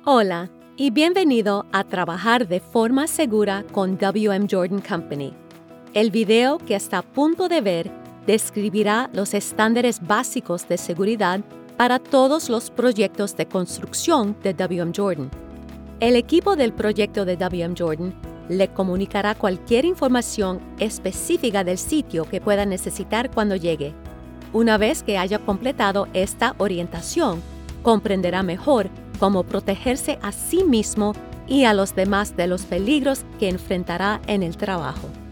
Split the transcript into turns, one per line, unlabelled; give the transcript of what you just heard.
Hola y bienvenido a Trabajar de forma segura con WM Jordan Company. El video que está a punto de ver describirá los estándares básicos de seguridad para todos los proyectos de construcción de WM Jordan. El equipo del proyecto de WM Jordan le comunicará cualquier información específica del sitio que pueda necesitar cuando llegue. Una vez que haya completado esta orientación, comprenderá mejor cómo protegerse a sí mismo y a los demás de los peligros que enfrentará en el trabajo.